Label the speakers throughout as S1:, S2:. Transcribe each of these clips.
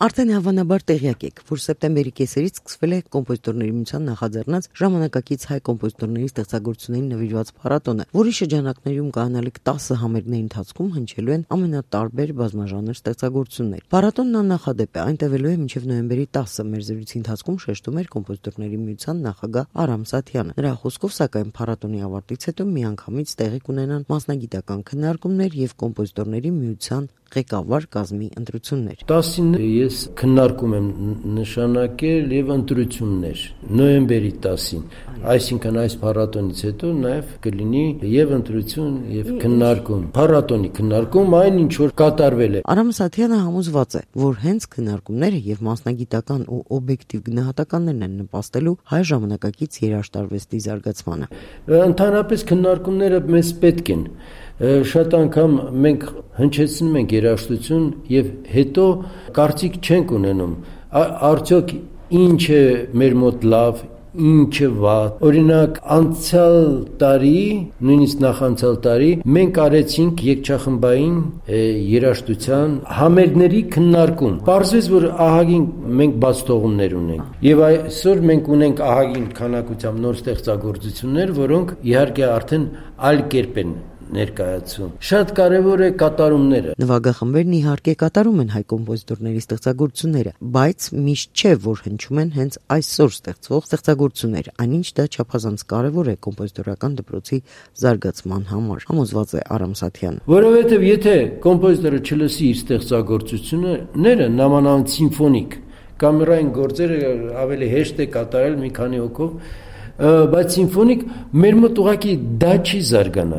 S1: Արդեն հավանաբար տեղյակ եք, որ սեպտեմբերի կեսերից սկսվել է կոմպոզիտորների միության նախաձեռնած ժամանակակից հայ կոմպոզիտորների ստեղծագործություններին նվիրված փառատոնը, որի շրջանակներում կայանալիք 10 համերգների ընթացքում հնչելու են ամենատարբեր բազմաժանր ստեղծագործություններ։ Փառատոնն աննախադեպ է, այն տևելու է մինչև նոյեմբերի 10-ը։ Մեր զրույցի ընթացքում շեշտում էր կոմպոզիտորների միության նախագահ Արամ Սաթյանը։ Նրա խոսքով, սակայն, փառատոնի ավարտից հետո միանգամից տեղի կունենան մասնագիտական քննարկումներ եւ կոմպոզիտորների միության ղեկավար կազմի ընտրություններ։
S2: 10-ին ես քննարկում եմ նշանակել եւ ընտրություններ նոյեմբերի 10-ին, այսինքն այս փառատոնից հետո նաեւ կլինի եւ ընտրություն եւ քննարկում, փառատոնի քննարկում, այն ինչ որ կատարվել է։
S1: Արամ Սաթյանը համոզված է, որ հենց քննարկումները եւ մասնագիտական ու օբյեկտիվ գնահատականներն են նպաստելու հայ ժամանակակից երաժշտարվեստի զարգացմանը։
S2: Ընդհանրապես քննարկումները մեզ պետք են։ Շատ անգամ մենք հնչեցնում ենք երաժշտություն եւ հետո կարծիք չենք ունենում արդյոք ինչ է մեր մոտ լավ, ինչը վատ։ Օրինակ անցյալ տարի, նույնիսկ նախանցյալ տարի մենք արեցինք երգչախմբային երաժշտության համերգների քննարկում։ Պարզվեց, որ ահագին մենք բաց թողումներ ունենք եւ այսօր մենք ունենք ահագին քանակությամբ նոր ստեղծագործություններ, որոնք իհարկե արդեն այլ կերպ են ներկայացում։ Շատ կարևոր է կատարումները։
S1: Նվագախմբերն իհարկե կատարում են հայ կոմպոզիտորների ստեղծագործությունները, բայց միշտ չէ, որ հնչում են հենց այսօր ստեղծվող ստեղծագործություններ, այնինչ դա չափազանց կարևոր է կոմպոզիտորական դպրոցի զարգացման համար, համոզված է Արամ Սաթյանը։
S2: Որովհետև եթե կոմպոզիտորը չլսի իր ստեղծագործությունները, նամանավանդ սիմֆոնիկ, կամերային գործերը ավելի հեշտ է կատարել մի քանի հոգով, բայց սիմֆոնիկ մեր մոտ ուղղակի դա չի զարգանա։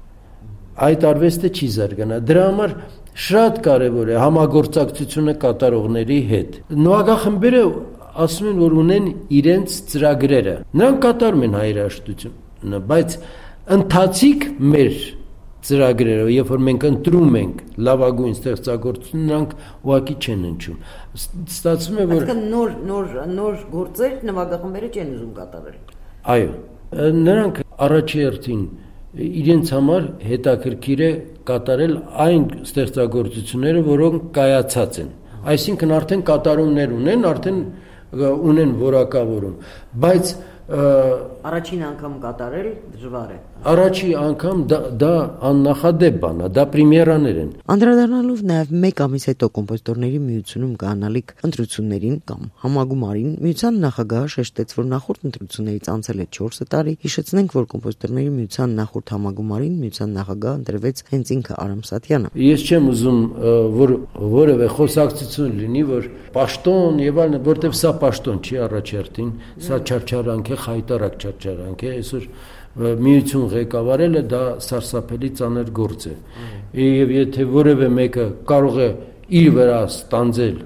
S2: Այդ արվեստը չի զարգանա։ Դրա համար շատ կարևոր է համագործակցությունը կատարողների հետ։ Նվագախմբերը ասում են, որ ունեն իրենց ծրագրերը։ Նրանք կատարում են երաժշտությունը, բայց ընթացիկ մեր ծրագրերը, երբ որ մենք ընտրում ենք լավագույն ստեղծագործություն, նրանք ուղղակի չեն հնչում։ Ստացվում է, որ
S1: նոր գործեր նվագախմբերը չեն ուզում կատարել։
S2: Այո, նրանք առաջերտին իրենց համար հետաքրքիր է կատարել այն ստեղծագործությունները, որոնք կայացած են։ Այսինքն արդեն կատարումներ ունեն, արդեն ունեն որակավորում, բայց
S1: առաջին անգամ կատարել դժվար է։
S2: Առաջի անգամ դա աննախադեպ բան է, դա պրեմիերաներ են։
S1: Անդրադառնալով նաև մեկ ամիս հետո կոմպոզիտորների միությունում կանալիք ընտրություններին կամ համագումարին, միության նախագահը շեշտեց, որ նախորդ ընտրություններից անցել է 4 տարի։ Հիշեցնենք, որ կոմպոզիտորների միության նախորդ համագումարին միության նախագահ ընտրվեց հենց ինքը Արամ Սաթյանը։
S2: Ես չեմ ուզում, որ որևէ խոսակցություն լինի, որ պաշտոն եւ այլն, որտեվ սա պաշտոն չի առաջերտին, սա չարչարանք է, խայտարակ չարչարանք է, այսօր միություն ղեկավարելը դա սարսափելի ծանր գործ է։ Եվ եթե որևէ մեկը կարող է իր վրա ստանձել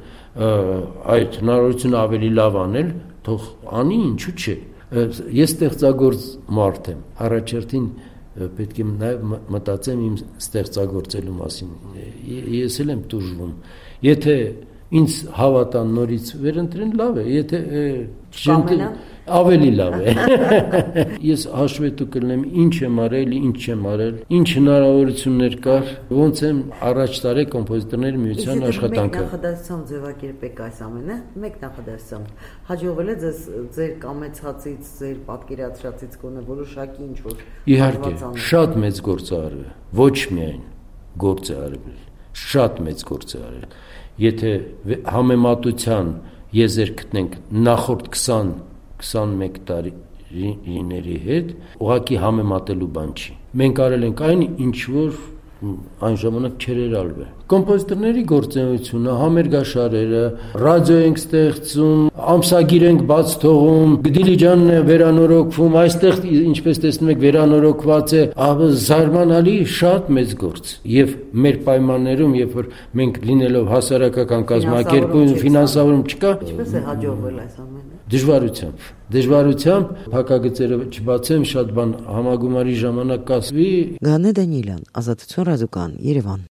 S2: այդ հնարավորությունը ավելի լավ անել, թող անի, ինչու՞ չէ։ Ես ստեղծագործ մարդ եմ, առաջերտին պետք է նաև մտածեմ իմ ստեղծագործելու մասին։ Ես էլ եմ տուժվում։ Եթե ինձ հավատան նորից վերընտրեն, լավ է, եթե չընտրեն, ավելի լավ է։ Ես հաշվետու կլինեմ ինչ եմ արել, ինչ չեմ արել, ինչ հնարավորություններ կար, ոնց եմ առաջ տարել կոմպոզիտորների միության աշխատանքը։
S1: Մեկ նախադասությամբ ձևակերպեք այս ամենը, մեկ նախադասությամբ հաջողվել է ձեզ ձեր կամեցածից, ձեր պատկերացրածից կոնե որոշակի ինչ որ։
S2: Իհարկե, շատ մեծ գործ է արվել, ոչ միայն գործ է արվել, շատ մեծ գործ է արվել։ Եթե համեմատության եզր գտնենք նախորդ 20-21 տարիների հետ, ուղղակի համեմատելու բան չի։ Մենք արել ենք այն, ինչ որ այն ժամանակ չէր արվել։ Կոմպոզիտորների գործունեությունը, համերգաշարերը, ռադիո ենք ստեղծում, ամսագիր ենք բաց թողում, Դիլիջանն է վերանորոգվում, այստեղ ինչպես տեսնում եք վերանորոգված է, զարմանալի շատ մեծ գործ։ Եվ մեր պայմաններում, երբ որ մենք լինելով հասարակական կազմակերպություն, ֆինանսավորում չկա,
S1: ինչպես է հաջողվել այս ամենը։
S2: Դժվարությամբ, փակագծերը չբացեմ, շատ բան համագումարի ժամանակ կասվի։
S1: Գանե Դանիելյան, Ազատություն ռադիոկան, Երևան։